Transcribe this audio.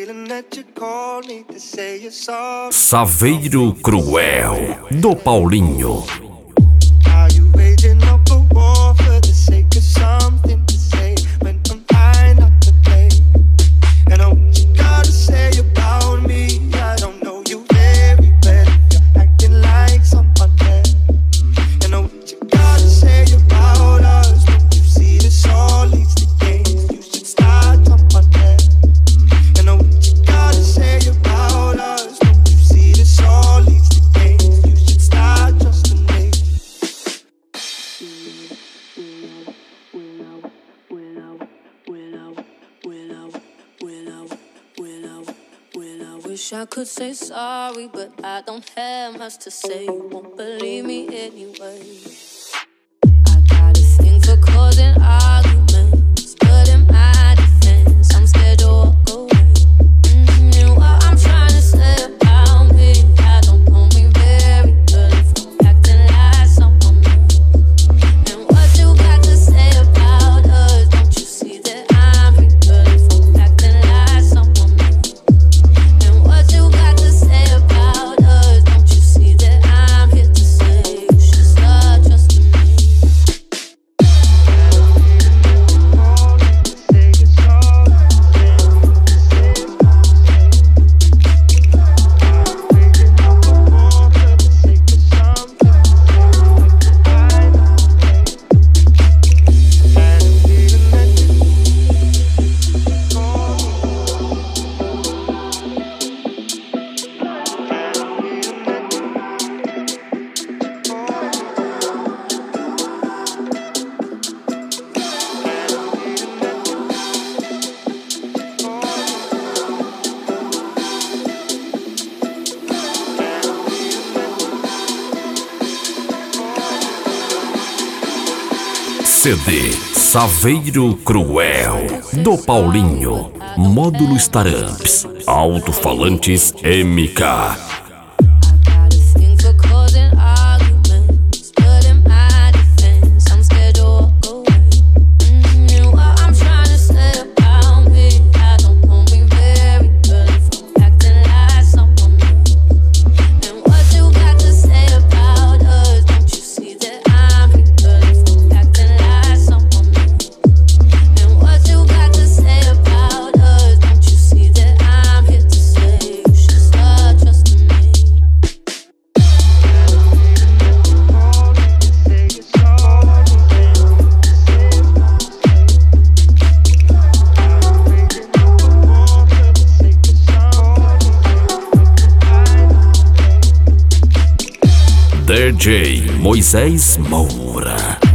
Saveiro Cruel, do Paulinho. Wish I could say sorry, but I don't have much to say. You won't believe me anyway. I got a thing for causing arguments, but in my defense, I'm scared to walk away. And what I'm trying to say about me, I don't know me very well if I'm acting like someone else. And what you got to say about us? Don't you see that I'm real if I'm acting like someone else? What you got to say about us? Don't you see that I'm here to say you should start trusting me? CD Saveiro Cruel, do Paulinho. Módulo Staramps, alto-falantes MK. DJ Moisés Moura.